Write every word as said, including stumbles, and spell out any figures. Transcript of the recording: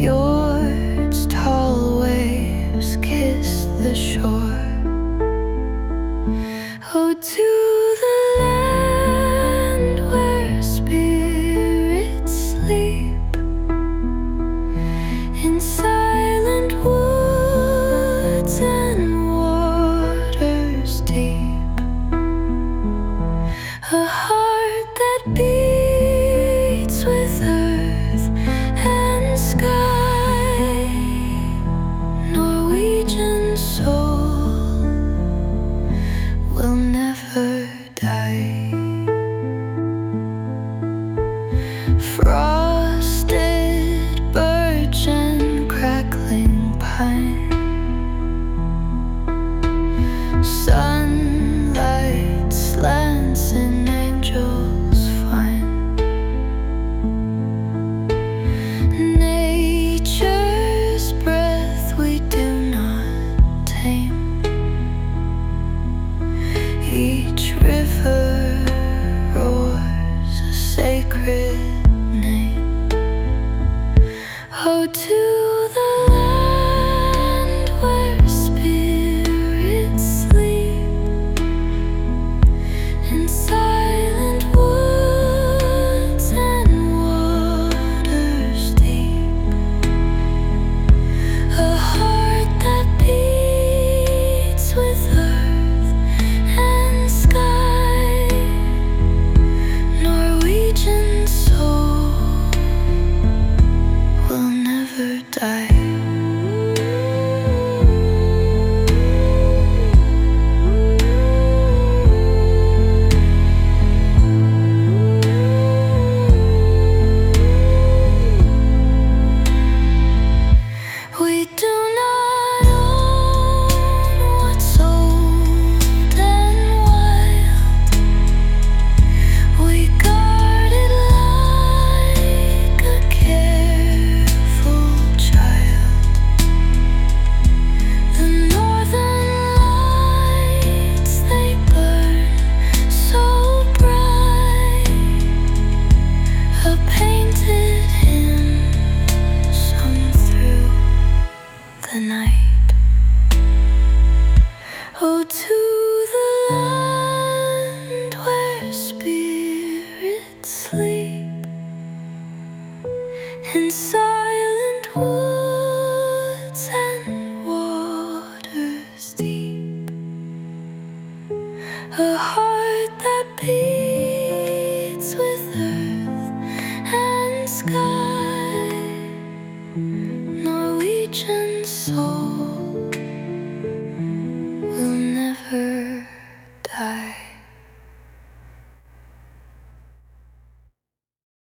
Fjords, tall waves kiss the shore. Oh, to the land where spirits sleep, in silent woods and waters deep. A heart that beats with earth and sky, Norwegian soul will never die. Frosted birch and crackling pine, sunlight slants in angels fine. Nature's breath we do not tame. Each river roars a sacred name. Oh, to the land where spirits sleep, in silent woods and waters deep. A heart that beats with earth and sky, Norwegian soul will never die. We do not own what's old and wild. We guard it like a careful child. The northern lights, they burn so bright, a painted hymn sung through the night. Oh, to the land where spirits sleep, in silent woods and waters deep. A heart that beats with earth and sky, Norwegian